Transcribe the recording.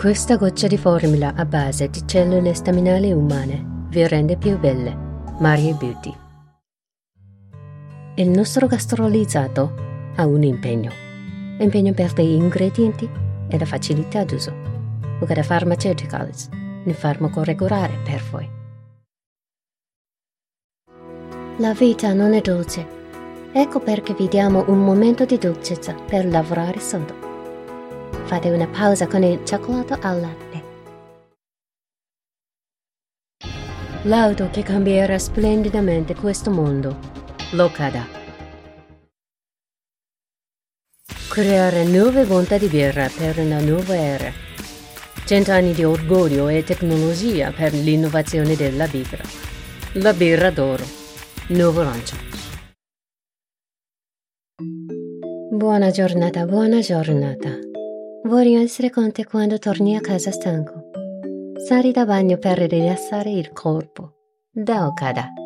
Questa goccia di formula a base di cellule staminali umane vi rende più belle. Marie Beauty. Il nostro gastrolizzato ha un impegno per gli ingredienti e la facilità d'uso. Ucada Pharmaceuticals, un farmaco regolare per voi. La vita non è dolce. Ecco perché vi diamo un momento di dolcezza per lavorare sodo. Fate una pausa con il cioccolato al latte. L'auto che cambierà splendidamente questo mondo. L'Okada. Creare nuove bontà di birra per una nuova era. 100 anni di orgoglio e tecnologia per l'innovazione della birra. La birra d'oro. Nuovo lancio. Buona giornata, buona giornata. Voglio essere con te quando torni a casa stanco. Sali da bagno per rilassare il corpo. Da Okada.